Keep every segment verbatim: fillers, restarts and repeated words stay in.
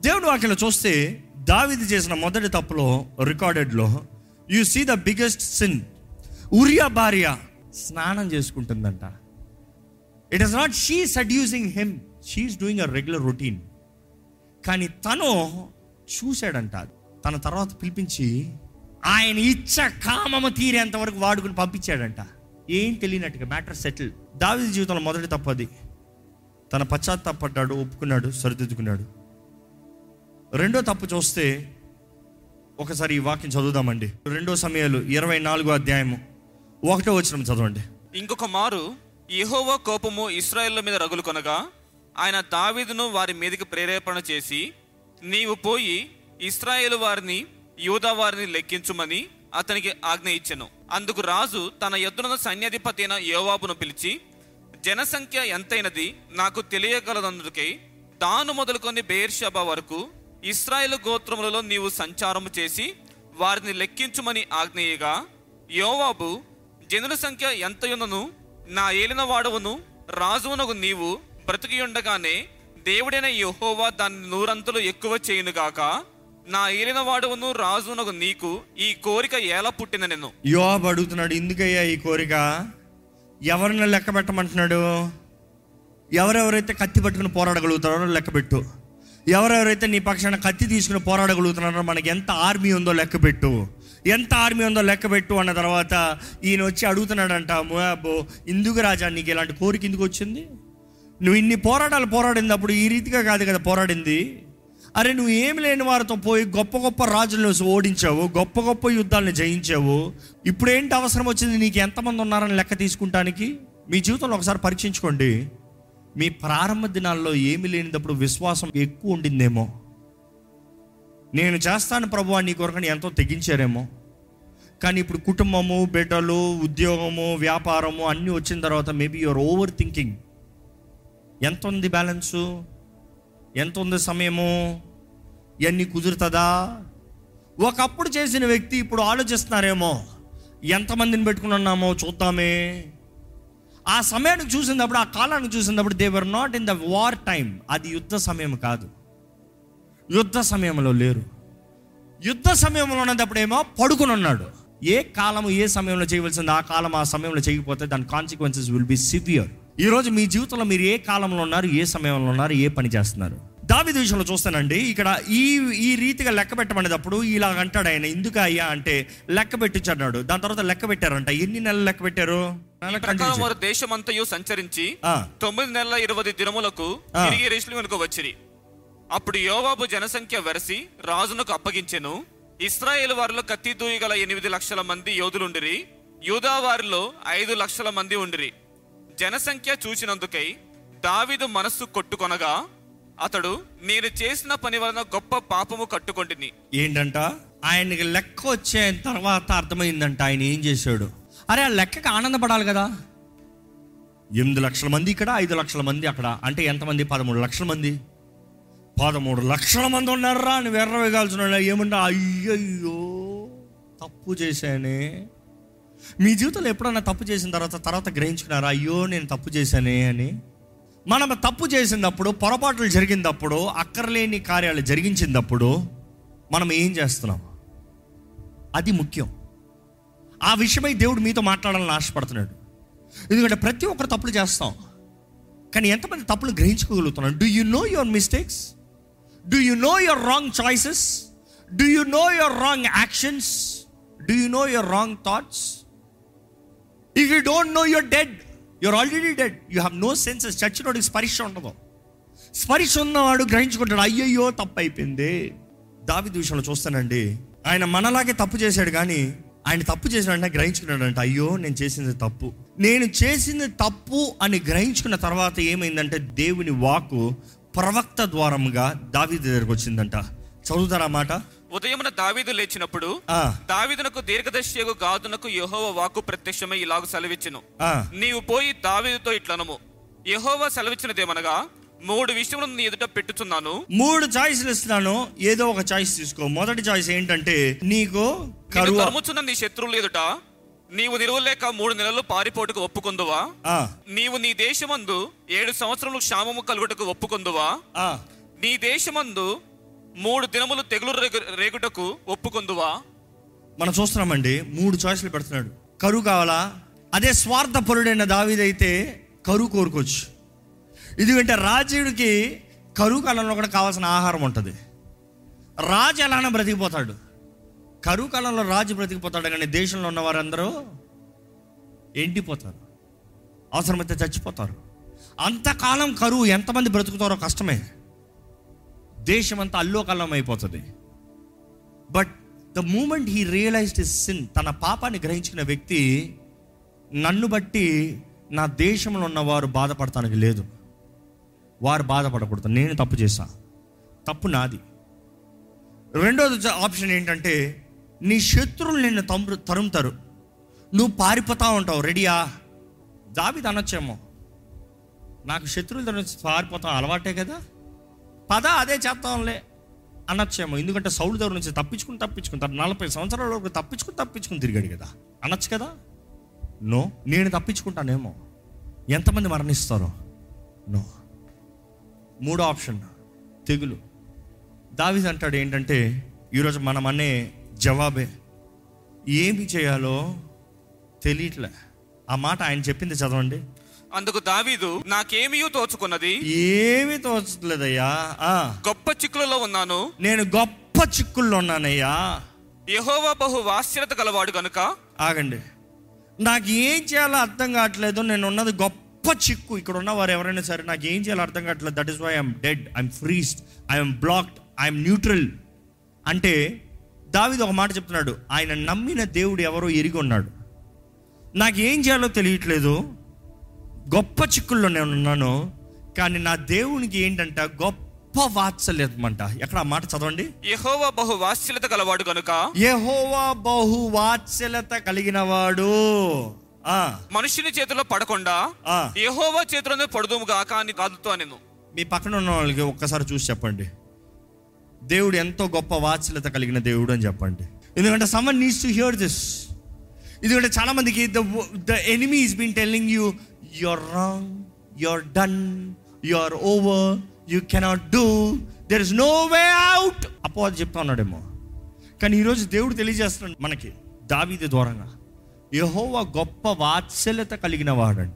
దేవుని వాక్యంలో చూస్తే దావీదు చేసిన మొదటి తప్పులో రికార్డెడ్లో you see the biggest sin. ఉరియా భార్య స్నానం చేసుకుంటుందంట. It is not she seducing him, she is doing a regular routine. కానీ తను చూశాడంట. తన తర్వాత పిలిపించి ఆయన ఇచ్చ కామము తీరేంత వరకు వాడుకుని పంపించాడంట. ఏం తెలియనట్టుగా మ్యాటర్ సెటిల్. దావీదు జీవితంలో మొదటి తప్పు అది. తన పశ్చాత్తాపడ్డాడు, ఒప్పుకున్నాడు, సరిదిద్దుకున్నాడు. రెండో తప్పు చూస్తే ఒకసారి ఈ వాక్యం చదువుదామండి. రెండో సమయాలు ఇరవై నాలుగో అధ్యాయము ఒకటో వచనం చదవండి. ఇంకొక మారు యెహోవా కోపము ఇశ్రాయేలు మీద రగులు కొనగా ఆయన దావీదును వారి మీదకి ప్రేరేపణ చేసి, నీవు పోయి ఇశ్రాయేలు వారిని యూదా వారిని లెక్కించుమని అతనికి ఆజ్ఞ ఇచ్చెను. అందుకు రాజు తన యొద్దనున్న సైన్యాధిపతి అయిన యోవాబును పిలిచి, జనసంఖ్య ఎంతైనది నాకు తెలియగలదందుకై దాను మొదలుకొని బెయేర్షెబా వరకు ఇశ్రాయేలు గోత్రములలో నీవు సంచారము చేసి వారిని లెక్కించుమని ఆజ్ఞేయగా, యోవాబు, జనుల సంఖ్య ఎంతయున్నను నా ఏలిన వాడవును రాజువునకు నీవు బ్రతికి ఉండగానే దేవుడైన యెహోవా దాన్ని నూరంతులు ఎక్కువ చేయునుగాక, నా ఏలిన వాడవును రాజునకు నీకు ఈ కోరిక ఎలా పుట్టిన నేను. యోవాబు అడుగుతున్నాడు, ఎందుకయ్యా ఈ కోరిక? ఎవరిని లెక్క పెట్టమంటున్నాడు? ఎవరెవరైతే కత్తి పట్టుకుని పోరాడగలుగుతారో లెక్క పెట్టు. ఎవరెవరైతే నీ పక్షాన కత్తి తీసుకుని పోరాడగలుగుతున్నారో మనకి ఎంత ఆర్మీ ఉందో లెక్క పెట్టు. ఎంత ఆర్మీ ఉందో లెక్క పెట్టు అన్న తర్వాత ఈయన వచ్చి అడుగుతున్నాడంట, మోయాబు, ఇందుకు రాజా నీకు ఇలాంటి కోరిక ఎందుకు వచ్చింది? నువ్వు ఇన్ని పోరాటాలు పోరాడినప్పుడు ఈ రీతిగా కాదు కదా పోరాడింది. అరే నువ్వు ఏమి లేని వారితో పోయి గొప్ప గొప్ప రాజులను ఓడించావు, గొప్ప గొప్ప యుద్ధాలను జయించావు. ఇప్పుడు ఏంటి అవసరం వచ్చింది నీకు? ఎంతమంది ఉన్నారని లెక్క తీసుకుంటానికి? మీ జీవితంలో ఒకసారి పరీక్షించుకోండి. మీ ప్రారంభ దినాల్లో ఏమి లేనిదప్పుడు విశ్వాసం ఎక్కువ ఉండిందేమో. నేను చేస్తాను ప్రభువా నీ కొరకని ఎంతో తెగించారేమో. కానీ ఇప్పుడు కుటుంబము, బిడ్డలు, ఉద్యోగము, వ్యాపారము అన్నీ వచ్చిన తర్వాత మేబీ యువర్ ఓవర్ థింకింగ్. ఎంత ఉంది బ్యాలెన్సు? ఎంత ఉంది సమయము? ఇవన్నీ కుదురుతుందా? ఒకప్పుడు చేసిన వ్యక్తి ఇప్పుడు ఆలోచిస్తున్నారేమో, ఎంతమందిని పెట్టుకుని ఉన్నామో చూద్దామే. ఆ సమయానికి చూసినప్పుడు, ఆ కాలానికి చూసినప్పుడు they were not in the war time. అది యుద్ధ సమయం కాదు. యుద్ధ సమయంలో లేరు. యుద్ధ సమయంలో ఉన్నప్పుడేమో పడుకుని ఉన్నాడు. ఏ కాలము ఏ సమయంలో చేయవలసింది ఆ కాలం ఆ సమయంలో చేయకపోతే దాని కాన్సిక్వెన్సెస్ విల్ బి సివియర్. ఈరోజు మీ జీవితంలో మీరు ఏ కాలంలో ఉన్నారు, ఏ సమయంలో ఉన్నారు, ఏ పని చేస్తున్నారు? దావీదు విషయంలో చూస్తానండి. ఇక్కడ ఈ ఈ రీతిగా లెక్క పెట్టమనేటప్పుడు ఇలాగ అంటాడు ఆయన, ఎందుకు అయ్యా అంటే లెక్క పెట్టించన్నాడు. దాని తర్వాత లెక్క పెట్టారంట. ఎన్ని నెలలు లెక్క పెట్టారు? వారు దేశమంతయు సంచరించి తొమ్మిది నెలల ఇరవై దినములకు తిరిగి యెరూషలేమునకు వచ్చిరి. అప్పుడు యోవాబు జనసంఖ్య వెరసి రాజునకు అప్పగించెను. ఇశ్రాయేలు వారిలో కత్తి దూయగల ఎనిమిది లక్షల మంది యోధులుండిరి. యూదా వారిలో ఐదు లక్షల మంది ఉండిరి. జనసంఖ్య చూసినందుకై దావీదు మనస్సు కొట్టుకొనగా అతడు, నేను చేసిన పని వలన గొప్ప పాపము కట్టుకొంటిని. ఏంటంట? ఆయనకి లెక్క వచ్చే తర్వాత అర్థమైందంట ఆయన ఏం చేశాడు. అరే ఆ లెక్కకి ఆనందపడాలి కదా. ఎనిమిది లక్షల మంది ఇక్కడ, ఐదు లక్షల మంది అక్కడ, అంటే ఎంతమంది? పదమూడు లక్షల మంది. పదమూడు లక్షల మంది ఉన్నారా అని వెర్ర వేగాల్సిన ఏమన్నా, అయ్యయ్యో తప్పు చేశానే. మీ జీవితంలో ఎప్పుడన్నా తప్పు చేసిన తర్వాత తర్వాత గ్రహించుకున్నారా, అయ్యో నేను తప్పు చేశానే అని? మనం తప్పు చేసినప్పుడు, పొరపాట్లు జరిగినప్పుడు, అక్కర్లేని కార్యాలు జరిగించినప్పుడు మనం ఏం చేస్తున్నాం? అది ముఖ్యం. ఆ విషయమై దేవుడు మీతో మాట్లాడాలని ఆశపడుతున్నాడు. ఎందుకంటే ప్రతి ఒక్కరు తప్పులు చేస్తాం. కానీ ఎంతమంది తప్పులు గ్రహించుకోగలుగుతున్నాం? Do you know your mistakes? Do you know your wrong choices? Do you know your wrong actions? Do you know your wrong thoughts? If you don't know you're dead, you're already dead. You have no senses. చచ్చినోడికి స్పర్శ ఉండదు. స్పర్శ ఉన్నవాడు గ్రహించుకుంటాడు, అయ్యయ్యో తప్పు అయిపోయింది. దావీదు విషయంలో చూస్తానండి, ఆయన మనలాగే తప్పు చేశాడు. కానీ ఆయన తప్పు చేసినంటే గ్రహించుకున్నాడంట, అయ్యో నేను చేసింది తప్పు. నేను చేసింది తప్పు అని గ్రహించుకున్న తర్వాత ఏమైందంటే దేవుని వాక్కు ప్రవక్త ద్వారముగా దావీదు దగ్గరకు వచ్చిందంట. చదువుతారా మాట? ఉదయమున దావీదు లేచినప్పుడు దావీదునకు దీర్ఘదర్శియగు గాదునకు యెహోవా వాక్కు ప్రత్యక్షమై ఇలాగ సెలవిచ్చెను, నీవు పోయి దావీదుతో ఇట్లనము, యెహోవా సెలవిచ్చినదేమనగా, మూడు విషయములను నీ ఎదుట పెట్టుచున్నాను. మూడు చాయిస్లు ఇస్తున్నాను, ఏదో ఒక చాయిస్ తీసుకో. మొదటి చాయిస్ ఏంటంటే, నీకు తరుముచున్న నీ శత్రువుల ఎదుట నీవు నిలువలేక మూడు నెలలు పారిపోటుకు ఒప్పుకొందువా? నీవు నీ దేశమందు ఏడు సంవత్సరములు క్షామము కలుగుటకు ఒప్పుకొందువా? నీ దేశమందు మూడు దినములు తెగులు రేగు- రేగుటకు ఒప్పుకొందువా? మనం చూస్తున్నామండి, మూడు చాయిస్లు పెడుతున్నాడు. కరువు కావాలా? అదే స్వార్థపరుడైన దావీదైతే కరువు కోరుకోవచ్చు. ఎందుకంటే రాజుడికి కరువు కాలంలో కూడా కావాల్సిన ఆహారం ఉంటుంది. రాజు ఎలానో బ్రతికిపోతాడు. కరువు కాలంలో రాజు బ్రతికిపోతాడు, కానీ దేశంలో ఉన్న వారందరూ ఎండిపోతారు, అవసరమైతే చచ్చిపోతారు. అంతకాలం కరువు ఎంతమంది బ్రతుకుతారో కష్టమే. దేశం అంతా అల్లోకల్లం అయిపోతుంది. But the moment he realised his sin, తన పాపాన్ని గ్రహించిన వ్యక్తి, నన్ను బట్టి నా దేశంలో ఉన్న వారు బాధపడటానికి లేదు, వారు బాధపడకూడదు, నేను తప్పు చేశా, తప్పు నాది. రెండోది ఆప్షన్ ఏంటంటే, నీ శత్రువులు నిన్ను తమ్ము తరుముతారు, నువ్వు పారిపోతా ఉంటావు. రెడీయా? దావీదు అనొచ్చేమో, నాకు శత్రువులు తరుము పారిపోతాం అలవాటే కదా, పద అదే చేస్తాంలే అనొచ్చేమో. ఎందుకంటే సౌలు దగ్గర నుంచి తప్పించుకుని తప్పించుకుంటారు, నలభై సంవత్సరాల వరకు తప్పించుకుని తప్పించుకుని తిరిగాడు కదా, అనొచ్చు కదా. నో, నేను తప్పించుకుంటానేమో. ఎంతమంది మరణిస్తారో? నో. మూడో ఆప్షన్ తెగులు. దావీదు అంటాడు ఏంటంటే, ఈరోజు మనం అనే జవాబే, ఏమి చేయాలో తెలియట్లే. ఆ మాట ఆయన చెప్పింది చదవండి. అందుకు దావీదు, నాకేమీ తోచుకున్నది, ఏమీ తోచట్లేదయ్యా, గొప్ప చిక్కులలో ఉన్నాను, నేను గొప్ప చిక్కుల్లో ఉన్నానయ్యా. యెహోవా బహు వాత్సల్యత గలవాడు గనుక. ఆగండి, నాకు ఏం చేయాలో అర్థం కావట్లేదు, నేను ఉన్నది గొప్ప చిక్కు. ఇక్కడ ఉన్న వారు ఎవరైనా సరే, నాకు ఏం చేయాలో అర్థం కావట్లేదు. That is why I'm dead, I'm freezed, I'm blocked, I'm neutral. అంటే దావీదు ఒక మాట చెప్తున్నాడు, ఆయన నమ్మిన దేవుడు ఎవరో ఎరిగి ఉన్నాడు. నాకు ఏం చేయాలో తెలియట్లేదు, గొప్ప చిక్కుల్లో నేను ఉన్నాను, కానీ నా దేవునికి ఏంటంట గొప్ప వాత్సల్యం అంట. ఎక్కడ ఆ మాట చదవండి. యెహోవా బహు వాత్సల్యత గలవాడు గనుక. యెహోవా బహు వాత్సల్యత కలిగిన వాడు, మనుషుని చేతిలో పడకుండా యెహోవా చేతిలోనే పడుదుము గాక అని కాదుతో నేను. మీ పక్కన ఉన్న వాళ్ళకి ఒక్కసారి చూసి చెప్పండి, దేవుడు ఎంతో గొప్ప వాత్సల్యత కలిగిన దేవుడు అని చెప్పండి. ఎందుకంటే someone needs to hear this. ఎందుకంటే చాలా మందికి the the enemy has been telling you you're wrong, you're done, you're over, you cannot do, there is no way out. అపవాది చెప్తా ఉన్నాడేమో, కానీ ఈరోజు దేవుడు తెలియజేస్తున్నాడు మనకి దావీదు ద్వారంగా, యెహోవా గొప్ప వాత్సల్యత కలిగిన వాడంట.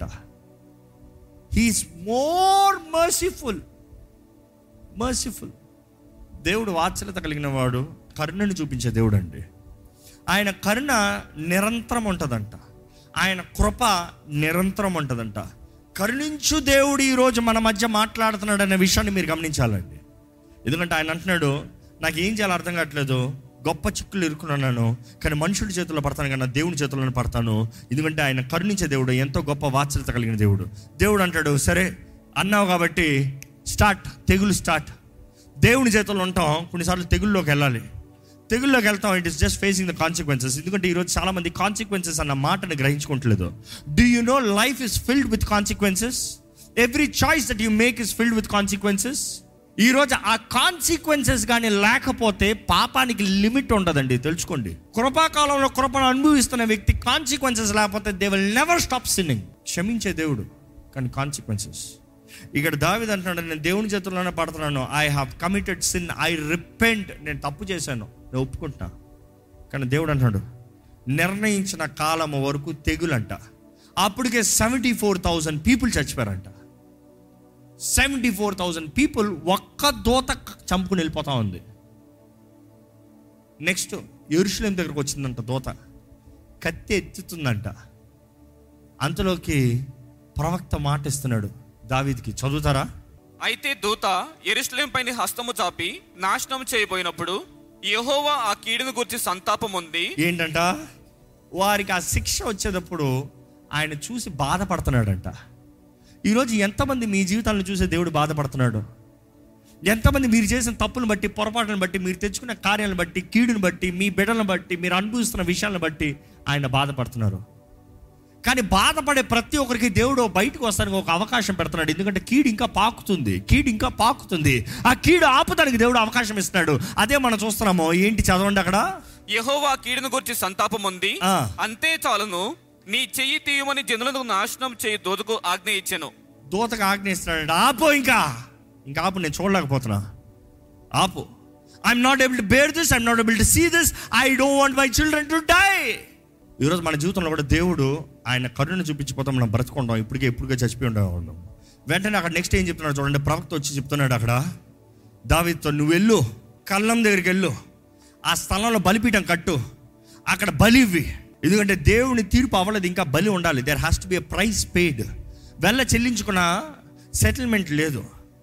He is more merciful. మర్సిఫుల్ దేవుడు వాత్సల్యత కలిగిన వాడు, కరుణను చూపించే దేవుడు అండి. ఆయన కరుణ నిరంతరం ఉంటుందంట, ఆయన కృప నిరంతరం ఉంటుందంట. కరుణించు దేవుడు ఈరోజు మన మధ్య మాట్లాడుతున్నాడు అనే విషయాన్ని మీరు గమనించాలండి. ఎందుకంటే ఆయన అంటున్నాడు, నాకు ఏం చేయాలో అర్థం కావట్లేదు, గొప్ప చిక్కులు ఇరుక్కున్నాను, కానీ మనుషుడి చేతుల్లో పడతాను కన్నా దేవుని చేతుల్లోనే పడతాను. ఎందుకంటే ఆయన కరుణించే దేవుడు, ఎంతో గొప్ప వాత్సల్యత కలిగిన దేవుడు. దేవుడు అంటాడు, సరే అన్నావు కాబట్టి స్టార్ట్, తెగులు స్టార్ట్. దేవుని చేతుల్లో ఉంటాం, కొన్నిసార్లు తెగుల్లోకి వెళ్ళాలి. తెగుల్లోకి వెళ్తాం, it is just facing the consequences. ఎందుకంటే ఈరోజు చాలా మంది కాన్సిక్వెన్సెస్ అన్న మాటని గ్రహించుకోవట్లేదు. Do you know life is filled with consequences? Every choice that you make is filled with consequences. ఈరోజు ఆ కాన్సిక్వెన్సెస్ కానీ లేకపోతే పాపానికి లిమిట్ ఉండదండి, తెలుసుకోండి. కృపాకాలంలో కృపను అనుభవిస్తున్న వ్యక్తి కాన్సిక్వెన్సెస్ లేకపోతే they will never stop sinning. క్షమించే దేవుడు, కానీ కాన్సిక్వెన్సెస్. ఇక్కడ దావీదు అంటున్నాడు, నేను దేవుని చేతుల్లోనే పడుతున్నాను, I have committed sin, I repent, నేను తప్పు చేశాను, నేను ఒప్పుకుంటున్నా. కానీ దేవుడు అంటున్నాడు, నిర్ణయించిన కాలం వరకు తెగులంట. అప్పటికే సెవెంటీ ఫోర్ థౌజండ్ పీపుల్ చచ్చిపోయారంట. సెవెంటీ ఫోర్ థౌజండ్ పీపుల్ ఒక్క దోత చంపుకుని వెళ్ళిపోతా ఉంది. నెక్స్ట్ యెరూషలేం దగ్గరకు వచ్చిందంట దోత, కత్తి ఎత్తుతుందంట. అంతలోకి ప్రవక్త మాట ఇస్తున్నాడు దావీదుకి, చదువుతారా? అయితే దూత యెరూషలేం పైన హస్తము చాపి నాశనం చేయబోయినప్పుడు యెహోవా ఆ కీడును గురించి సంతాపం ఉంది. ఏంటంట? వారికి ఆ శిక్ష వచ్చేటప్పుడు ఆయన చూసి బాధపడుతున్నాడంట. ఈరోజు ఎంతమంది మీ జీవితాలను చూసే దేవుడు బాధపడుతున్నాడు? ఎంతమంది మీరు చేసిన తప్పులను బట్టి, పొరపాటులను బట్టి, మీరు తెచ్చుకున్న కార్యాలను బట్టి, కీడును బట్టి, మీ బిడ్డలను బట్టి, మీరు అనుభవిస్తున్న విషయాలను బట్టి ఆయన బాధపడుతున్నారు. కానీ బాధపడే ప్రతి ఒక్కరికి దేవుడు బయటకు వస్తానికి ఒక అవకాశం పెడుతున్నాడు. ఎందుకంటే కీడు ఇంకా పాకుతుంది, కీడు ఇంకా పాకుతుంది. ఆ కీడు ఆపుతానికి దేవుడు అవకాశం ఇస్తున్నాడు. అదే మనం చూస్తున్నాము. ఏంటి చదవండి అక్కడ. యెహోవా కీడును గురించి సంతాపం ఉంది, అంతే చాలును, నీ చెయ్యి తీయమని జనులను నాశనం చేయి దూతకు ఆజ్ఞ ఇచ్చాను. దూతకు ఆజ్ఞ ఇస్తున్నాడు, ఆపు, ఇంకా ఇంకా ఆపు, నేను చూడలేకపోతున్నా, ఆపు. I'm not able to bear this, I'm not able to see this, I don't want my children to die. ఈరోజు మన జీవితంలో కూడా దేవుడు ఆయన కరుణను చూపించిపోతాం, మనం బ్రతుకుంటాం, ఇప్పటికే ఎప్పుడుగా చచ్చిపోయి ఉండేవాళ్ళం. వెంటనే అక్కడ నెక్స్ట్ ఏం చెప్తున్నాడు చూడండి, ప్రవక్త వచ్చి చెప్తున్నాడు అక్కడ దావీదుతో, నువ్వు వెళ్ళు, కళ్ళం దగ్గరికి వెళ్ళు, ఆ స్థలంలో బలిపీఠం కట్టు, అక్కడ బలి ఇవ్వి. ఎందుకంటే దేవుని తీర్పు అవ్వలేదు, ఇంకా బలి ఉండాలి. There has to be a price paid. వెళ్ళ చెల్లించుకున్న సెటిల్మెంట్ లేదు.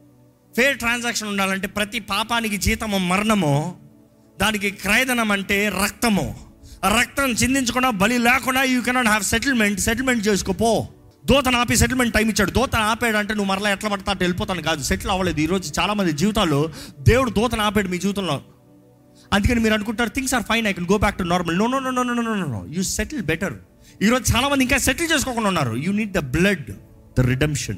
ఫేర్ ట్రాన్సాక్షన్ ఉండాలంటే ప్రతి పాపానికి జీతము మరణము, దానికి క్రయధనం అంటే రక్తము. రక్తం చిందించకుండా బలి లేకుండా you cannot have settlement. Settlement చేసుకోపో. దోతను ఆపి సెటిల్మెంట్ టైం ఇచ్చాడు. దోతను ఆపాడు అంటే నువ్వు మరలా ఎట్లా పడతా అటు వెళ్ళిపోతాను కాదు, సెటిల్ అవ్వలేదు. ఈరోజు చాలామంది జీవితాల్లో దేవుడు దోతను ఆపాడు మీ జీవితంలో. అందుకని మీరు అనుకుంటారు things are fine, I can go back to normal. No no no no no no no no you settle better. ఈరోజు చాలామంది ఇంకా సెటిల్ చేసుకోకుండా ఉన్నారు. You need the blood, the redemption,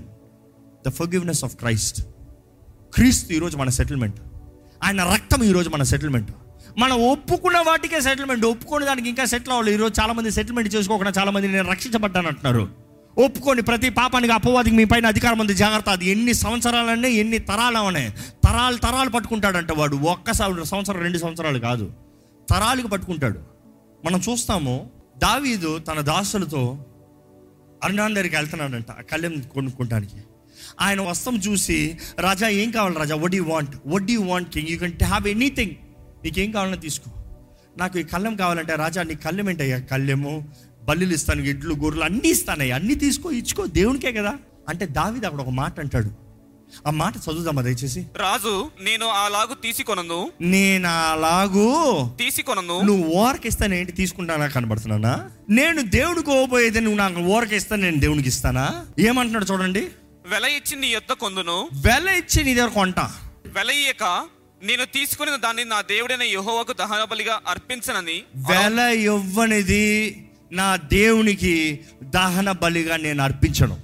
the forgiveness of Christ. క్రీస్తు ఈరోజు మన settlement. ఆయన రక్తం ఈరోజు మన సెటిల్మెంట్. మనం ఒప్పుకున్న వాటికే సెటిల్మెంట్, ఒప్పుకునే దానికి ఇంకా సెటిల్ అవ్వాలి. ఈరోజు చాలామంది సెటిల్మెంట్ చేసుకోకుండా చాలామంది నేను రక్షించబడ్డాను అంటున్నారు. ఒప్పుకొని ప్రతి పాపానికి అపవాదికి మీ పైన అధికారం ఉంది, జాగ్రత్త. అది ఎన్ని సంవత్సరాలనే ఎన్ని తరాలు అవనే, తరాలు తరాలు పట్టుకుంటాడంట వాడు. ఒక్కసారి సంవత్సరం రెండు సంవత్సరాలు కాదు, తరాలకు పట్టుకుంటాడు. మనం చూస్తాము దావీదు తన దాసులతో అర్నాన్ దగ్గరికి వెళ్తున్నాడంట కళ్ళెం కొనుక్కోవడానికి. ఆయన వస్త్రం చూసి, రాజా ఏం కావాలి రాజా, what you want, what you want king, you can have anything, నీకేం కావాలన్నా తీసుకో, నాకు ఈ కళ్ళెం కావాలంటే. రాజా నీ కళ్ళెం ఏంటయ్యా, కళ్ళెము, బల్లులు ఇస్తాను, ఎడ్లు గొర్రెలు అన్నీ ఇస్తానయ్యా, అన్నీ తీసుకో, ఇచ్చుకో, దేవునికే కదా అంటే. దావీదు అక్కడ ఒక మాట అంటాడు, ఆ మాట చదువుదామా దయచేసి. రాజు, నేను అలాగు తీసుకొనను, నేను అలాగూ తీసుకొనను, నువ్వు ఓరకిస్తాను ఏంటి తీసుకుంటానా కనబడుతున్నానా? నేను దేవుడికి పోబోయేది నువ్వు నాకు ఓరకిస్తాను, నేను దేవునికి ఇస్తానా? ఏమంటున్నాడు చూడండి, వెల ఇచ్చి నీ యొద్ద కొందును, వెల ఇచ్చి నీ దగ్గర కొంటా, వెల ఇయ్యక నేను తీసుకుని దాన్ని నా దేవుడైన యెహోవాకు దహన బలిగా అర్పించనని. వెల ఇవ్వనిది నా దేవునికి దహన బలిగా నేను అర్పించను.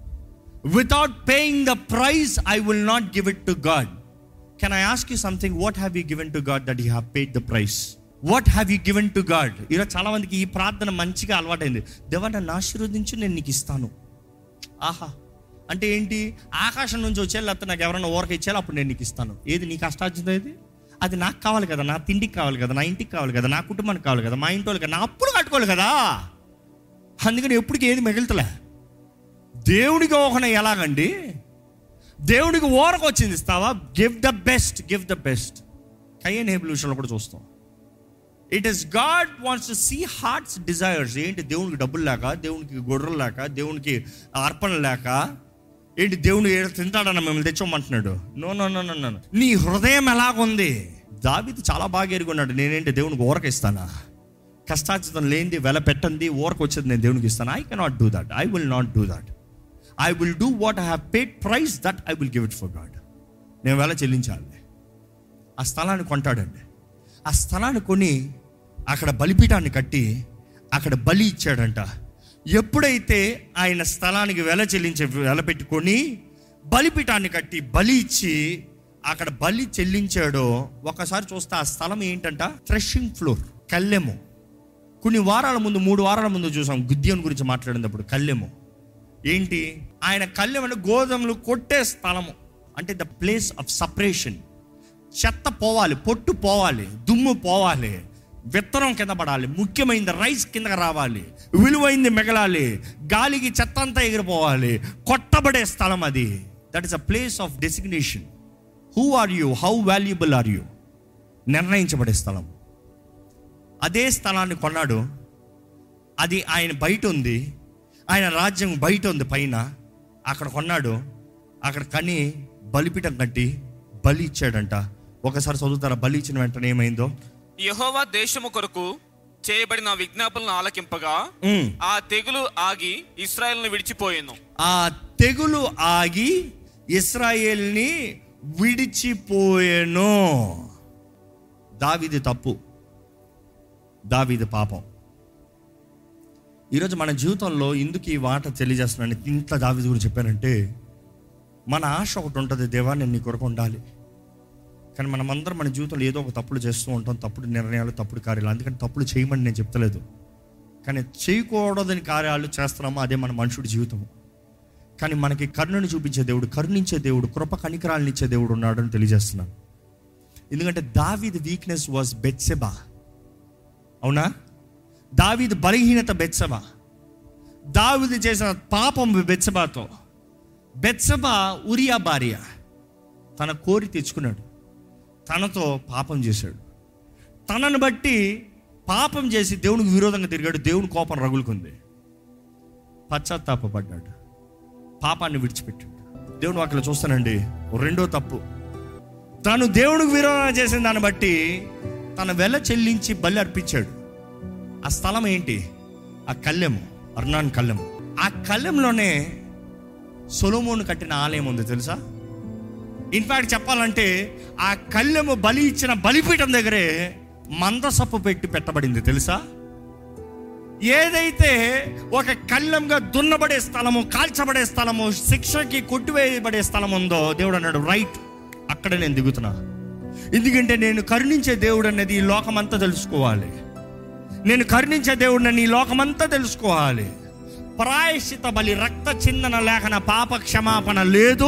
Without paying the price I will not give it to God. Can I ask you something, what have you given to God that you have paid the price? What have you given to God? ఈరోజు చాలా మందికి ఈ ప్రార్థన మంచిగా అలవాటైంది. దేవా నన్ను ఆశీర్వదించు, నేను నీకు ఇస్తాను. ఆహా అంటే ఏంటి? ఆకాశం నుంచి వచ్చేయాలి, లేకపోతే నాకు ఎవరైనా ఓరక ఇచ్చేయాలి, అప్పుడు నేను నీకు ఇస్తాను. ఏది నీకు కష్టార్జితం? ఏది? అది నాకు కావాలి కదా, నా తిండికి కావాలి కదా, నా ఇంటికి కావాలి కదా, నా కుటుంబానికి కావాలి కదా, మా ఇంటి వాళ్ళకి, నా అప్పులు కట్టుకోవాలి కదా. అందుకని ఎప్పటికీ ఏది మిగులుతలే. దేవుడికి ఓహన ఎలాగండి? దేవుడికి ఓరక వచ్చింది ఇస్తావా? Give the best, give the best. కయ్యన్ హేబెల్ విషయంలో కూడా చూస్తాం. It is God wants to see hearts desires. ఏంటి? దేవునికి డబ్బులు లేక, దేవునికి గొర్రెలు లేక, దేవునికి అర్పణ లేక, ఏంటి దేవుడు ఏదో తింటాడన్న మిమ్మల్ని తెచ్చమంటున్నాడు. No no no no no నీ హృదయం ఎలాగుంది? దావీదు చాలా బాగా ఎరుగున్నాడు. నేనేంటి దేవునికి ఓరక ఇస్తానా? కష్టార్జితం లేనిది, వెల పెట్టండి, ఓరక వచ్చేది నేను దేవునికి ఇస్తాను. I cannot do that. I will not do that. I will do what I have paid price, that I will give it for God. నేను వెల చెల్లించాలి. ఆ స్థలాన్ని కొంటాడండి. ఆ స్థలాన్ని కొని అక్కడ బలిపీఠాన్ని కట్టి అక్కడ బలి ఇచ్చాడంట. ఎప్పుడైతే ఆయన స్థలానికి వెల చెల్లించే వెల పెట్టుకొని బలిపీఠాన్ని కట్టి బలి ఇచ్చి అక్కడ బలి చెల్లించాడో, ఒకసారి చూస్తే ఆ స్థలం ఏంటంట, థ్రెషింగ్ ఫ్లోర్, కళ్ళెము. కొన్ని వారాల ముందు, మూడు వారాల ముందు చూసాం గిద్యోను గురించి మాట్లాడినప్పుడు. కళ్ళెము ఏంటి? ఆయన కళ్ళెము అంటే గోధుమలు కొట్టే స్థలము, అంటే ద ప్లేస్ ఆఫ్ సపరేషన్. చెత్త పోవాలి, పొట్టు పోవాలి, దుమ్ము పోవాలి, విత్తనం కింద పడాలి, ముఖ్యమైనది రైస్ కిందకి రావాలి, విలువైంది మిగలాలి, గాలికి చెత్త అంతా ఎగిరిపోవాలి, కొట్టబడే స్థలం అది. That is a place of designation. Who are you, how valuable are you, నిర్ణయించబడే స్థలం. అదే స్థలాన్ని కొన్నాడు. అది ఆయన బయట ఉంది, ఆయన రాజ్యం బయట ఉంది పైన. అక్కడ కొన్నాడు, అక్కడ కని బలిపీఠం కట్టి బలి ఇచ్చాడంట. ఒకసారి చదువుతారా? బలి ఇచ్చిన వెంటనే ఏమైందో? యెహోవా దేశము కొరకు చేయబడిన విజ్ఞాపనలను ఆలకింపగా ఆ తెగులు ఆగి ఇశ్రాయేలును విడిచిపోయెను. ఆ తెగులు ఆగి ఇశ్రాయేలుని విడిచిపోయెను. దావీదు తప్పు, దావీదు పాపం. ఈరోజు మన జీవితంలో ఎందుకు ఈ మాట తెలియజేస్తున్నాను, ఇంత దావీదు గురించి చెప్పానంటే, మన ఆశ ఒకటి ఉంటుంది, దేవా నేను నీ కొరకు ఉండాలి. కానీ మనమందరం మన జీవితంలో ఏదో ఒక తప్పులు చేస్తూ ఉంటాం, తప్పుడు నిర్ణయాలు, తప్పుడు కార్యాలు. అందుకని తప్పులు చేయమని నేను చెప్తలేదు, కానీ చేయకూడదని కార్యాలు చేస్తున్నాము. అదే మన మనుషుడి జీవితము. కానీ మనకి కరుణను చూపించే దేవుడు, కరుణించే దేవుడు, కృప కనికరాలను ఇచ్చే దేవుడు ఉన్నాడని తెలియజేస్తున్నాను. ఎందుకంటే దావీదు వీక్నెస్ వాజ్ బెత్షెబా. అవునా? దావీదు బలహీనత బెత్షెబా. దావీదు చేసిన పాపం బెత్షెబాతో. బెత్షెబా ఉరియా భార్య. తన కోరి తెచ్చుకున్నాడు, తనతో పాపం చేశాడు. తనను బట్టి పాపం చేసి దేవునికి విరోధంగా తిరిగాడు. దేవుని కోపం రగులుకుంది. పశ్చాత్తాపడ్డాడు, పాపాన్ని విడిచిపెట్టాడు. దేవుని వాక్యలో చూస్తానండి, రెండో తప్పు, తను దేవునికి విరోధం చేసిన దాన్ని బట్టి తన వెల చెల్లించి బలి అర్పించాడు. ఆ స్థలం ఏంటి? ఆ కళ్ళెము, అర్నాన్ కళ్ళెము. ఆ కళ్ళెంలోనే సొలొమోను కట్టిన ఆలయం ఉంది, తెలుసా? ఇన్ఫాక్ట్ చెప్పాలంటే ఆ కళ్ళెము బలి ఇచ్చిన బలిపీఠం దగ్గరే మందసప్పు పెట్టి పెట్టబడింది, తెలుసా? ఏదైతే ఒక కళ్ళెంగా దున్నబడే స్థలము, కాల్చబడే స్థలము, శిక్షకి కొట్టివేయబడే స్థలం ఉందో, దేవుడు అన్నాడు, రైట్, అక్కడ నేను దిగుతున్నా. ఎందుకంటే నేను కరుణించే దేవుడు అనేది ఈ లోకమంతా తెలుసుకోవాలి. నేను కరుణించే దేవుడిని ఈ లోకమంతా తెలుసుకోవాలి. ప్రాయశ్చిత బలి, రక్త చిందన లేకన పాప క్షమాపణ లేదు,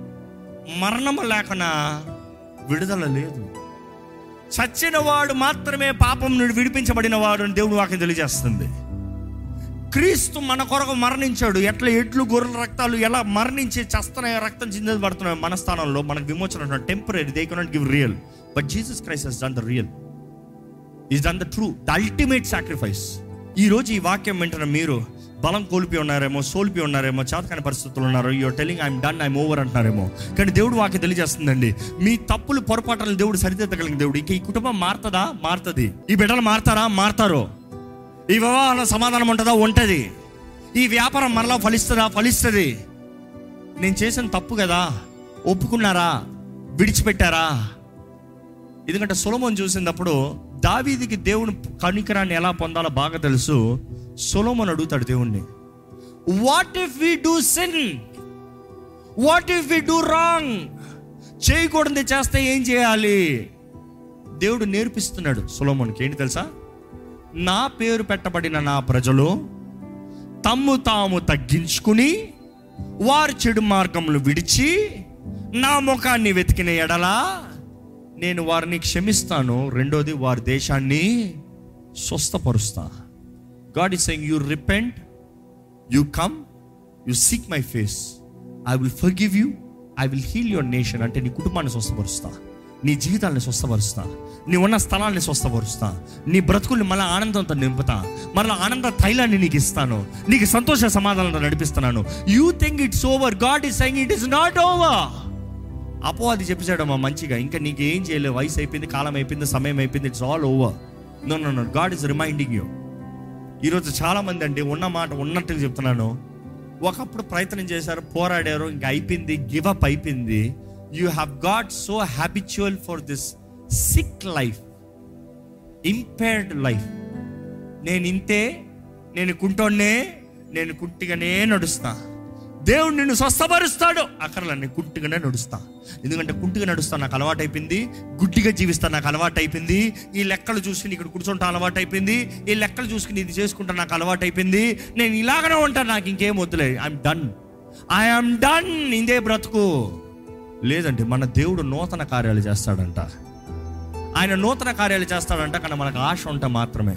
మరణము లేకన విడుదల లేదు. చచ్చిన వాడు మాత్రమే పాపం నుండి విడిపించబడిన వాడు అని దేవుడు వాక్యం తెలియజేస్తుంది. క్రీస్తు మన కొరకు మరణించాడు. ఎట్లా ఎడ్లు గొర్రెల రక్తాలు ఎలా మరణించి చస్తున్నాయో, రక్తం చింది పడుతున్నాయో, మన స్థానంలో మనకు విమోచన temporary, they cannot give real, but Jesus Christ has done the real, is done the true, the ultimate sacrifice. ఈరోజు ఈ వాక్యం వింటున్న మీరు బలం కోల్పోయి ఉన్నారేమో, సోల్పోయి ఉన్నారేమో, చేతకాని పరిస్థితులు ఉన్నారు. You're telling I'm done, I'm over అంటున్నారేమో. కానీ దేవుడు వాక్యం తెలియజేస్తుందండి, మీ తప్పులు పొరపాటులను దేవుడు సరిదిద్దగలిగిన దేవుడు. ఇక ఈ కుటుంబం మారుతుందా? మారుతుంది. ఈ బిడ్డలు మారుతారా? మారుతారు. ఈ వివాహంలో సమాధానం ఉంటుందా? ఉంటుంది. ఈ వ్యాపారం మరలా ఫలిస్తుందా? ఫలిస్తుంది. నేను చేసిన తప్పు కదా, ఒప్పుకున్నారా? విడిచిపెట్టారా? ఎందుకంటే సొలొమోను చూసినప్పుడు దావీదుకి దేవుని కనికరాన్ని ఎలా పొందాలో బాగా తెలుసు. సొలొమోను అడుగుతాడు దేవుణ్ణి, what if we do sin, what if we do wrong? చేయకూడదు చేస్తే ఏం చేయాలి? దేవుడు నేర్పిస్తున్నాడు సొలొమోనుకి. ఏంటి తెలుసా? నా పేరు పెట్టబడిన నా ప్రజలు తమ్ము తాము తగ్గించుకుని వారి చెడు మార్గములు విడిచి నా ముఖాన్ని వెతికిన ఎడలా నేను వారిని క్షమిస్తాను. రెండోది, వారి దేశాన్ని స్వస్థపరుస్తా. God is saying, you repent, you come, you seek my face, I will forgive you, I will heal your nation. అంటే నీ కుటుంబాన్ని స్వస్థపరుస్తా, నీ జీవితాన్ని స్వస్థపరుస్తా, నీ ఉన్న స్థలాన్ని స్వస్థపరుస్తా, నీ బ్రతుకుల్ని మళ్ళీ ఆనందంతో నింపుతా, మళ్ళీ ఆనంద తైలాన్ని నీకు ఇస్తాను, నీకు సంతోష సమాధానంతో నడిపిస్తున్నాను. You think it's over, God is saying it is not over. అపవాది చెప్పేశాడమ్మా మంచిగా, ఇంకా నీకు ఏం చేయలేవు, వయసు అయిపోయింది, కాలం అయిపోయింది, సమయం అయిపోయింది, it's all over. No no no, God is reminding you. ఈరోజు చాలామంది అండి, ఉన్న మాట ఉన్నట్టుగా చెప్తున్నాను, ఒకప్పుడు ప్రయత్నం చేశారు, పోరాడారు, ఇంకా అయిపోయింది, గివ్ అప్ అయిపోయింది. You have got so habitual for this sick life, impaired life. నేను ఇంతే, నేను కుంటోనే, నేను కుట్టిగానే నడుస్తా. దేవుడు నిన్ను స్వస్థపరుస్తాడు. అక్కర్లా, నేను కుంటిగానే నడుస్తా. ఎందుకంటే కుంటిగా నడుస్తా నాకు అలవాటు అయిపోయింది, గుడ్డిగా జీవిస్తా నాకు అలవాటు అయిపోయింది, ఈ లెక్కలు చూసుకుని ఇక్కడ కూర్చుంటా అలవాటు అయిపోయింది, ఈ లెక్కలు చూసుకుని ఇది చేసుకుంటా నాకు అలవాటు అయిపోయింది, నేను ఇలాగనే ఉంటాను, నాకు ఇంకేం వద్దులే, ఐఎమ్ డన్, ఐఎమ్ డన్, ఇందే బ్రతుకు. లేదండి, మన దేవుడు నూతన కార్యాలు చేస్తాడంట. ఆయన నూతన కార్యాలు చేస్తాడంట, కానీ మనకు ఆశ ఉంటే మాత్రమే,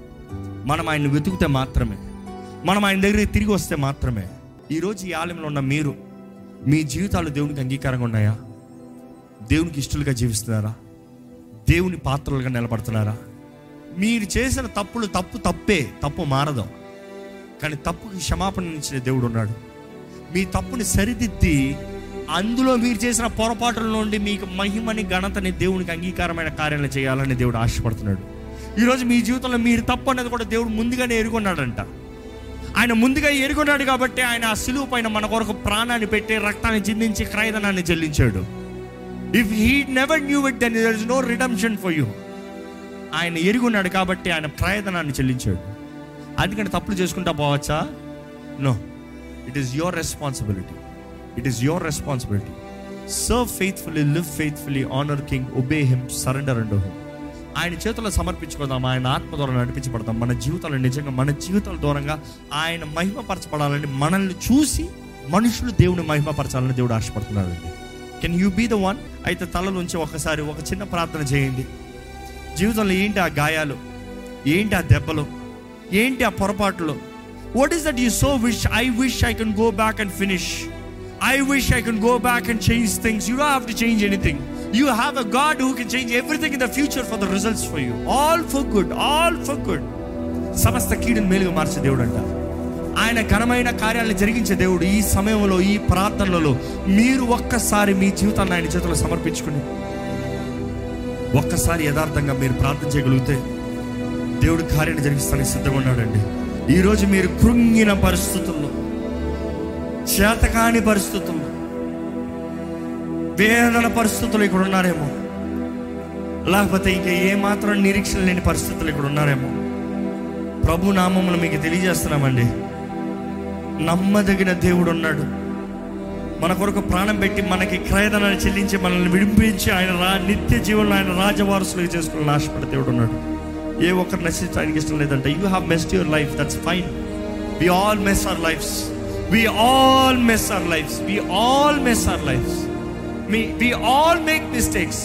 మనం ఆయన వెతుకుతే మాత్రమే, మనం ఆయన దగ్గరికి తిరిగి వస్తే మాత్రమే. ఈరోజు ఈ ఆలయంలో ఉన్న మీరు, మీ జీవితాలు దేవునికి అంగీకారంగా ఉన్నాయా? దేవునికి ఇష్టలుగా జీవిస్తున్నారా? దేవుని పాత్రలుగా నిలబడుతున్నారా? మీరు చేసిన తప్పులు తప్పు తప్పే, తప్పు మారదు, కానీ తప్పుకి క్షమాపణ ఇచ్చిన దేవుడు ఉన్నాడు. మీ తప్పుని సరిదిద్ది అందులో మీరు చేసిన పొరపాటుల నుండి మీకు మహిమని, ఘనతని, దేవునికి అంగీకారమైన కార్యాలను చేయాలని దేవుడు ఆశపడుతున్నాడు. ఈరోజు మీ జీవితంలో మీరు తప్పు అనేది కూడా దేవుడు ముందుగానే ఎరుగున్నాడంట. ఆయన ముందుగా ఎరుగున్నాడు కాబట్టి ఆయన ఆ సిలువ పైన మన కొరకు ప్రాణాన్ని పెట్టి, రక్తాన్ని చిందించి, క్రయధనాన్ని చెల్లించాడు. If he never knew it, then there is no redemption for you. ఆయన ఎరుగున్నాడు కాబట్టి ఆయన క్రయధనాన్ని చెల్లించాడు. అందుకని తప్పులు చేసుకుంటా పోవచ్చా? No, it is your responsibility. It is your responsibility. Serve faithfully, live faithfully, honour king, obey him, surrender and him. ఆయన చేతుల్లో సమర్పించుకుందాం, ఆయన ఆత్మ ద్వారా నడిపించబడతాం. మన జీవితాలు నిజంగా, మన జీవితాల దూరంగా ఆయన మహిమపరచబడాలని, మనల్ని చూసి మనుషులు దేవుని మహిమపరచాలని దేవుడు ఆశపడుతున్నాడండి. Can you be the one? అయితే తలలోంచి ఒకసారి ఒక చిన్న ప్రార్థన చేయండి. జీవితంలో ఏంటి ఆ గాయాలు, ఏంటి ఆ దెబ్బలు, ఏంటి ఆ పొరపాట్లు? What is that you so wish? I wish I can go back and finish. I wish I can go back and change things. You don't have to change anything. You have a God who can change everything in the future for the results for you. All for good, all for good. సమస్త కీడును మేలుగా మార్చే దేవుడు అంట. ఆయన ఘనమైన కార్యాలను జరిగించే దేవుడు. ఈ సమయంలో, ఈ ప్రార్థనలలో మీరు ఒక్కసారి మీ జీవితాన్ని ఆయన చేతుల్లో సమర్పించుకుని ఒక్కసారి యథార్థంగా మీరు ప్రార్థన చేయగలిగితే దేవుడు కార్యాన్ని జరిగిస్తానికి సిద్ధంగా ఉన్నాడండి. ఈరోజు మీరు కృంగిన పరిస్థితుల్లో, చేతకాని పరిస్థితుల్లో, వేదన పరిస్థితులు ఇక్కడ ఉన్నారేమో, లేకపోతే ఇంకా ఏమాత్రం నిరీక్షణ లేని పరిస్థితులు ఇక్కడ ఉన్నారేమో. ప్రభు నామములో మీకు తెలియజేస్తున్నామండి, నమ్మదగిన దేవుడు ఉన్నాడు. మన కొరకు ప్రాణం పెట్టి మనకి క్రయధనాన్ని చెల్లించి మనల్ని విడిపించి ఆయన రా నిత్య జీవనంలో ఆయన రాజవారసులుగా చేసుకుని ఆశపడే దేవుడు ఉన్నాడు. ఏ ఒక్కరు నశించడానికి ఇష్టం లేదంటే. You have messed your life, that's fine. We all mess our lives, we all mess our lives, we all mess our lives, we all make mistakes.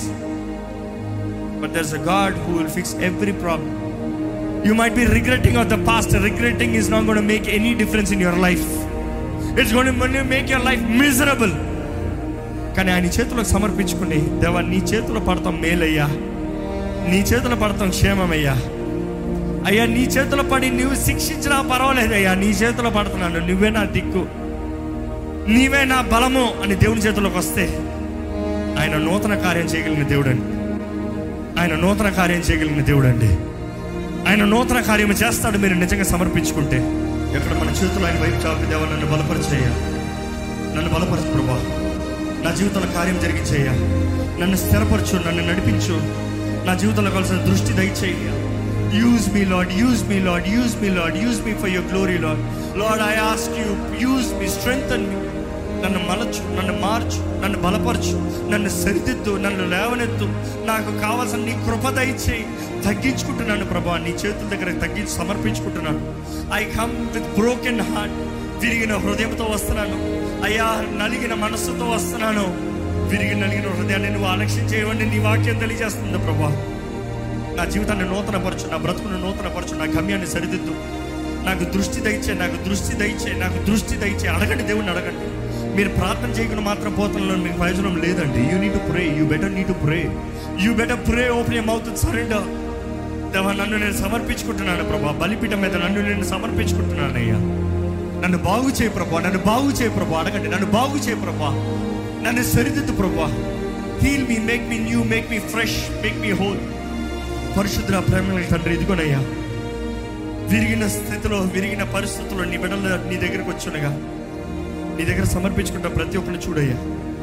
But there is a God who will fix every problem. You might be regretting of the past. Regretting is not going to make any difference in your life. It's going to make your life miserable. కానీ ఆయన చేతులకు సమర్పించుకుని, దేవా నీ చేతులు పడతాం మేలయ్యా, నీ చేతులు పడతాం క్షేమమయ్యా, అయ్యా నీ చేతులు పడి నువ్వు శిక్షించినా పర్వాలేదయ్యా, నీ చేతులు పడుతున్నాను, నువ్వే నా దిక్కు, నీవే నా బలము అని దేవుని చేతులకు వస్తే ఆయన నూతన కార్యం చేయగలిగిన దేవుడు అండి. ఆయన నూతన కార్యం చేయగలిగిన దేవుడు అండి. ఆయన నూతన కార్యం చేస్తాడు మీరు నిజంగా సమర్పించుకుంటే. ఎక్కడ మన చేతులు ఆయన వైపు చాపి, దేవా నన్ను బలపరిచేయ, నన్ను బలపరచు ప్రభా, నా జీవితంలో కార్యం జరిగించేయ, నన్ను స్థిరపరచు, నన్ను నడిపించు, నా జీవితంలో కావాల్సిన దృష్టి దయచేయ. Use me Lord, use me Lord, use me Lord, use me for your glory Lord. Lord I ask you, use me, strengthen me. నన్ను మలచు, నన్ను మార్చు, నన్ను బలపరచు, నన్ను సరిదిద్దు, నన్ను లేవనెత్తు. నాకు కావాల్సిన నీ కృప దయచేయి. తగ్గించుకుంటున్నాను ప్రభా, నీ చేతుల దగ్గర తగ్గించి సమర్పించుకుంటున్నాను. I come with broken heart. విరిగిన హృదయంతో వస్తున్నాను అయ్యా, నలిగిన మనస్సుతో వస్తున్నాను. విరిగి నలిగిన హృదయాన్ని నువ్వు ఆలక్ష్యం చేయవండి, నీ వాక్యం తెలియజేస్తుంది ప్రభా. నా జీవితాన్ని నూతన పరచు, నా బ్రతుకును నూతన పరచు, నా గమ్యాన్ని సరిదిద్దు. నాకు దృష్టి దయచే, నాకు దృష్టి దయచే, నాకు దృష్టి దయచే. అడగండి, దేవుణ్ణి అడగండి. మీరు ప్రార్థన చేయకుండా మాత్రం పోతున్న మీకు ప్రయోజనం లేదండి. You need to pray, you better need to pray, you better pray. Open your mouth and surrender. దేవా నన్ను నేను సమర్పించుకుంటున్నాను ప్రభా, బలిపీఠం మీద నన్ను నేను సమర్పించుకుంటున్నాను అయ్యా. నన్ను బాగు చేయి ప్రభా, నన్ను బాగు చేయి ప్రభా. అడగండి, నన్ను బాగు చేయి ప్రభా, నన్ను సరిదిద్దు ప్రభా. Heal me, make me new, make me fresh, make me whole. పరిశుద్ధ ప్రేమ తండ్రి, ఇదిగోనయ్యా విరిగిన స్థితిలో, విరిగిన పరిస్థితుల్లో నీ బిడ్డలు నీ దగ్గరకు వచ్చునగా నీ దగ్గర సమర్పించుకుంటా ప్రతి ఒక్కరిని చూడయ్యా.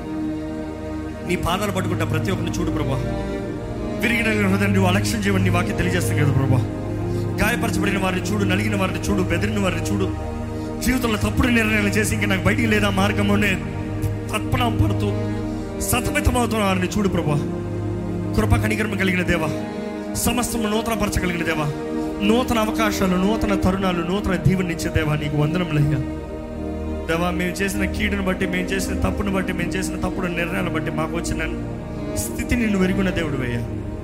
నీ పాదాలు పట్టుకుంటా ప్రతి ఒక్కరిని చూడు ప్రభా. విరిగిన హృదయం నువ్వు అలక్ష్యం చేయమని నీ వాక్యం తెలియజేస్తాను కదా ప్రభా. గాయపరచబడిన వారిని చూడు, నలిగిన వారిని చూడు, బెదిరిన వారిని చూడు. జీవితంలో తప్పుడు నిర్ణయాలు చేసి ఇంకా నాకు బయటికి లేదా మార్గంలోనే తత్పనం పడుతూ సతమితమవుతున్న వారిని చూడు ప్రభా. కృప కనికరమ కలిగిన దేవా, సమస్తము నూతన పరచగలిగిన దేవా, నూతన అవకాశాలు, నూతన తరుణాలు, నూతన దీవెనిచ్చే దేవా నీకు వందనములయ్యా. దేవా మేము చేసిన కీడును బట్టి, మేము చేసిన తప్పును బట్టి, మేము చేసిన తప్పుడు నిర్ణయాలను బట్టి మాకు వచ్చిన స్థితిని నువ్వు ఎరుగున్న దేవుడు అయ్యా.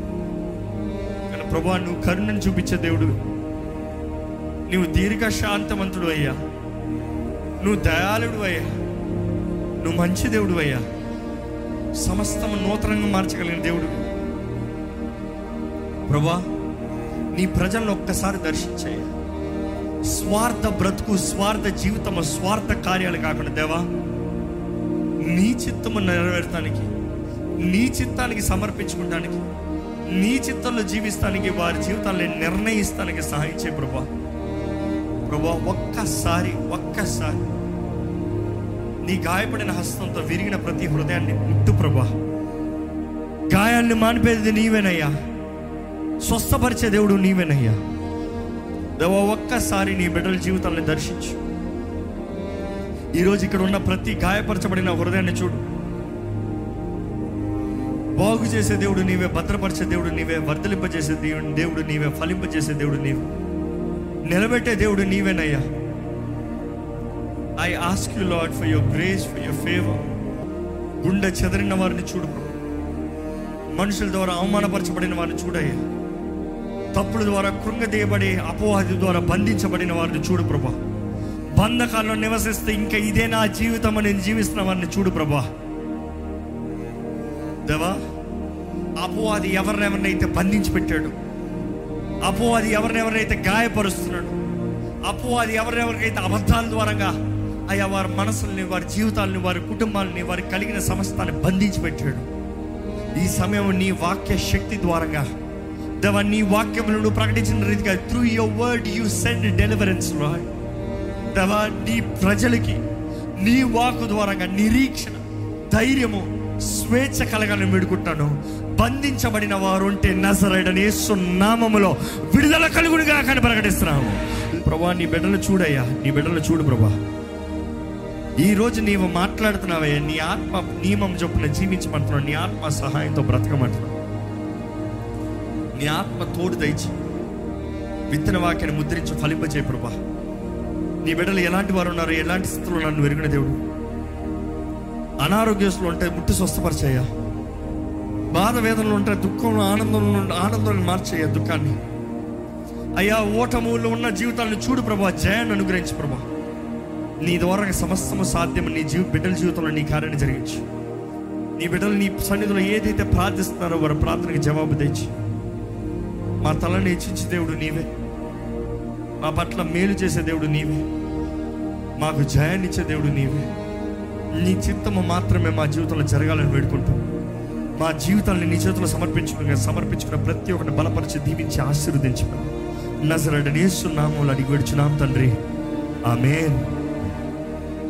కానీ ప్రభా నువ్వు కరుణను చూపించే దేవుడు, నువ్వు దీర్ఘ శాంతవంతుడు అయ్యా, నువ్వు దయాళుడు అయ్యా, నువ్వు మంచి దేవుడు అయ్యా, సమస్తము నూతనంగా మార్చగలిగిన దేవుడు ప్రభా. నీ ప్రజలను ఒక్కసారి దర్శించయ్యా. స్వార్థ బ్రతుకు, స్వార్థ జీవితము, స్వార్థ కార్యాలు కాకుండా దేవా నీ చిత్తము నెరవేర్చడానికి, నీ చిత్తానికి సమర్పించుకోవడానికి, నీ చిత్తంలో జీవిస్తానికి, వారి జీవితాన్ని నిర్ణయిస్తానికి సహాయం చేయ ప్రభా. ప్రభా ఒక్కసారి ఒక్కసారి నీ గాయపడిన హస్తంతో విరిగిన ప్రతి హృదయాన్ని ముట్టు ప్రభా. గాయాన్ని మానిపేది నీవేనయ్యా, స్వస్థపరిచే దేవుడు నీవేనయ్యా. దేవా ఒక్కసారి నీ బిడ్డల జీవితాన్ని దర్శించు. ఈరోజు ఇక్కడ ఉన్న ప్రతి గాయపరచబడిన హృదయాన్ని చూడు. బాగు చేసే దేవుడు నీవే, భద్రపరిచే దేవుడు నీవే, వర్ధలింపజేసే దేవుడు దేవుడు నీవే, ఫలింపజేసే దేవుడు నీవే, నిలబెట్టే దేవుడు నీవేనయ్యా. I ask you Lord for your grace, for your favour. గుండె చెదరిన వారిని చూడు ప్రభు. మనుషుల ద్వారా అవమానపరచబడిన వారిని చూడయ్యా. తప్పుల ద్వారా కృంగదీయబడి అపవాది ద్వారా బంధించబడిన వారిని చూడు ప్రభా. బంధకాల్లో నివసిస్తే ఇంకా ఇదే నా జీవితం అని జీవిస్తున్న వారిని చూడు ప్రభా. దేవా, అపవాది ఎవరినెవరినైతే బంధించి పెట్టాడు, అపవాది ఎవరినెవరినైతే గాయపరుస్తున్నాడు, అపవాది ఎవరెవరికైతే అబద్ధాల ద్వారంగా అయ్యా వారి మనసుల్ని, వారి జీవితాలని, వారి కుటుంబాలని, వారికి కలిగిన సమస్తాన్ని బంధించి పెట్టాడు, ఈ సమయం నీ వాక్య శక్తి ద్వారంగా దేవా, నీ వాక్యములను నువ్వు ప్రకటించిన రీతిగా through your word you send deliverance Lord. దేవా, నీ ప్రజలకి నీ వాక్కు ద్వారంగా నిరీక్షణ, ధైర్యము, స్వేచ్ఛ కలగాలని వేడుకుంటాను. బంధించబడిన వారు ఉంటే నజరేయుడైన యేసు నామములో విడుదల కలుగునుగా కానీ ప్రకటిస్తున్నాము. ప్రభా, నీ బిడ్డలు చూడయ్యా, నీ బిడ్డలు చూడు ప్రభా. ఈరోజు నీవు మాట్లాడుతున్నావయ్యా, నీ ఆత్మ నియమం చొప్పున జీవించమంటున్నావు, నీ ఆత్మ సహాయంతో బ్రతకమంటున్నావు, నీ ఆత్మ తోడు దయచి విత్తన వాక్యాన్ని ముద్రించి ఫలింపజేయ ప్రభా. నీ బిడ్డలు ఎలాంటి వారు ఉన్నారు, ఎలాంటి స్థితిలో నన్ను వెరిగిన దేవుడు, అనారోగ్యస్తులు ఉంటే ముట్టి స్వస్థపరిచేయ, బాధ వేదనలు ఉంటే దుఃఖంలో ఆనందంలో ఆనందాన్ని మార్చేయ, దుఃఖాన్ని అయ్యా ఓటములో ఉన్న జీవితాలను చూడు ప్రభా, జయాన్ని అనుగ్రహించు ప్రభా. నీ ద్వారా సమస్తము సాధ్యం. నీ జీవి బిడ్డల జీవితంలో నీ కార్యాన్ని జరిగించు. నీ బిడ్డలు నీ సన్నిధిలో ఏదైతే ప్రార్థిస్తున్నారో వారి ప్రార్థనకి జవాబు తెచ్చి మా తలని హెచ్చించే దేవుడు నీవే, మా పట్ల మేలు చేసే దేవుడు నీవే, మాకు జయాన్ని ఇచ్చే దేవుడు నీవే. నీ చిత్తము మాత్రమే మా జీవితంలో జరగాలని వేడుకుంటాం. మా జీవితాన్ని నీ చేతుల్లో సమర్పించుకుని సమర్పించుకున్న ప్రతి ఒక్కరిని బలపరిచి దీవించి ఆశీర్వదించుకుని నజరేయుడైన యేసు నామములో అడిగి వేడుచున్నాం తండ్రి, ఆమేన్.